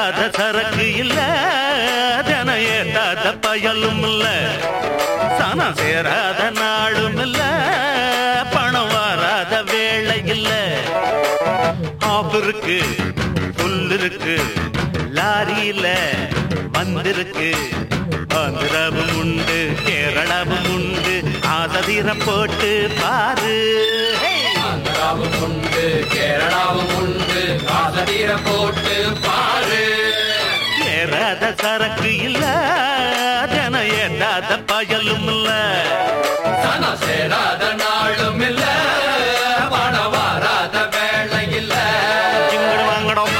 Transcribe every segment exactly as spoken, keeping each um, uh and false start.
ஏறாத சரக்கு இல்ல, தின ஏத்தாத பயலும் இல்ல, சனம் சேராத நாளும் இல்ல, பணம் வராத வேலை இல்ல. ஆஃப் இருக்கு, புல் இருக்கு, லாரியில வந்திருக்கு. ஆந்திராவும் உண்டு, கேரளாவும் உண்டு, ஆததீரம் போட்டு பாரு. ஆந்திராவும் உண்டு, கேரளாவும் உண்டு, ஆததீரம் போட்டு பாரு. ஏறாத சரக்கு இல்ல, ஜன ஏறாத பயலும் இல்ல, சனம் சேராத நாளும் இல்ல, பணம் வராத வேலை இல்ல. இங்கட வாங்கடம்.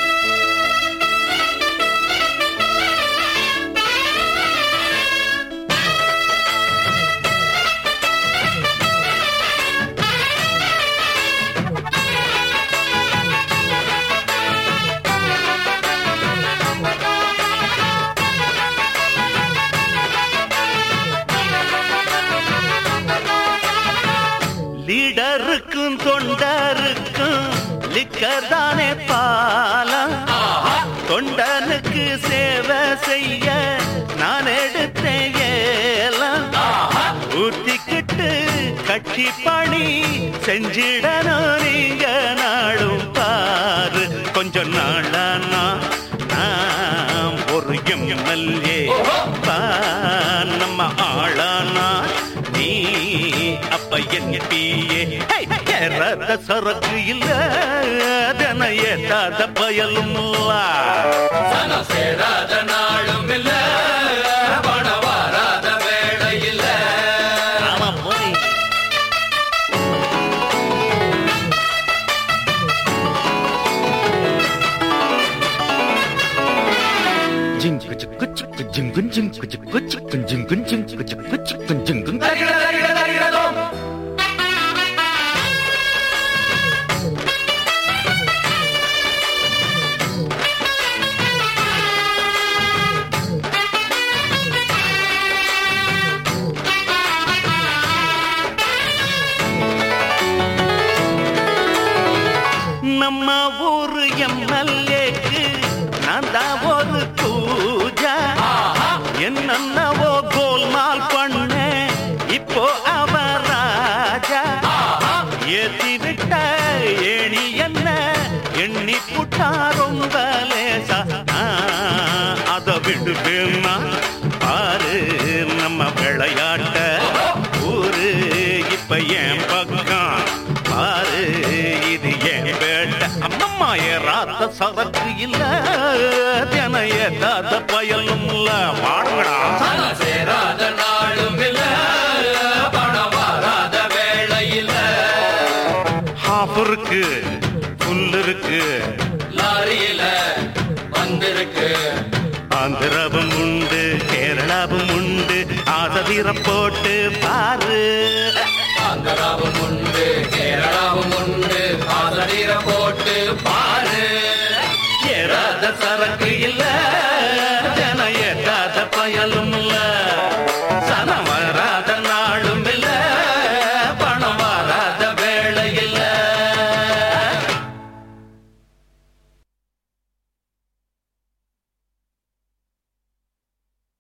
லீடருக்கும் தொண்டருக்கும் லிக்கர் தானே பாலம். தொண்டனுக்கு சேவை செய்ய நான் எடுத்தேன் ஏலம். ஊத்திக்கிட்டு கட்சி பணி செஞ்சிடணும் நீங்க நாடும் பாரு. கொஞ்சம் நாளானா நாம் ஒரு எம்எல்ஏ, நம்ம ஆளானா நீ அப்ப என் பிஏ. ஏறாத சரக்கு இல்ல, தின ஏத்தாத பயலும் இல்ல, சனம் சேராத நாளும் இல்ல, பணம் வராத வேலை இல்ல. ஆமா போய். ஜிங்கு சிக்கு சிக்கு ஜிங்கு ஜிங்கு சிக்கு சிக்கு ஜிங்கு ஜிங்கு சிக்கு சிக்கு ஜிங்கு. தரிகிட தரிகிட தரிகிடதோம். நம்ம ஊரு எம்எல்ஏக்கு நான் தான் ஒரு பூஜா. என்னவோ கோல்மால் பண்ண இப்போ அவர் ராஜா. ஏத்தி விட்ட ஏணி என்ன எண்ணி புட்டா ரொம்ப லேசா. அத விடுவேன்னா பாரு நம்ம விளையாட்ட. ஊரு இப்ப என் பக்கம் பாரு, இது என் வேட்ட. அம்மம்மா ஏறாத சரக்கு இல்ல, தின ஏத்தாத பயலும் இல்ல, பாடுங்கடா. சனம் சேராத நாளும் இல்ல, பணம் வராத வேலை இல்ல. ஹாஃப் இருக்கு, புல் இருக்கு, லாரியில வந்திருக்கு. ஆந்திராவும் உண்டு, கேரளாவும் உண்டு, ஆததீரம் போட்டு பாரு. ஆந்திராவும் உண்டு, கேரளாவும் உண்டு, ஆததீரம் போட்டு பாரு. ஏறாத சரக்கு இல்ல,